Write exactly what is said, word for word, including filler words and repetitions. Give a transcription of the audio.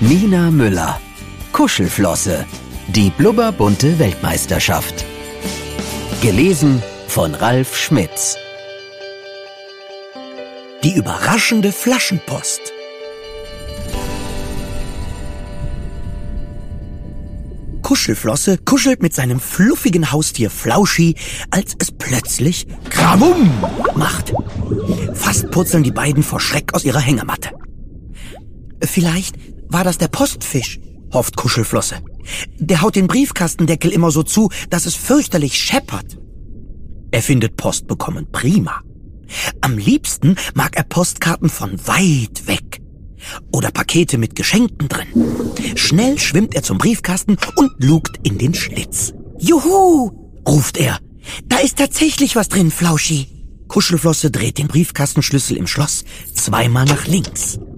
Nina Müller. Kuschelflosse. Die blubberbunte Weltmeisterschaft. Gelesen von Ralf Schmitz. Die überraschende Flaschenpost. Kuschelflosse kuschelt mit seinem fluffigen Haustier Flauschi, als es plötzlich Krawum macht. Fast purzeln die beiden vor Schreck aus ihrer Hängematte. Vielleicht war das der Postfisch, hofft Kuschelflosse. Der haut den Briefkastendeckel immer so zu, dass es fürchterlich scheppert. Er findet Post bekommen prima. Am liebsten mag er Postkarten von weit weg. Oder Pakete mit Geschenken drin. Schnell schwimmt er zum Briefkasten und lugt in den Schlitz. Juhu, ruft er. Da ist tatsächlich was drin, Flauschi. Kuschelflosse dreht den Briefkastenschlüssel im Schloss zweimal nach links.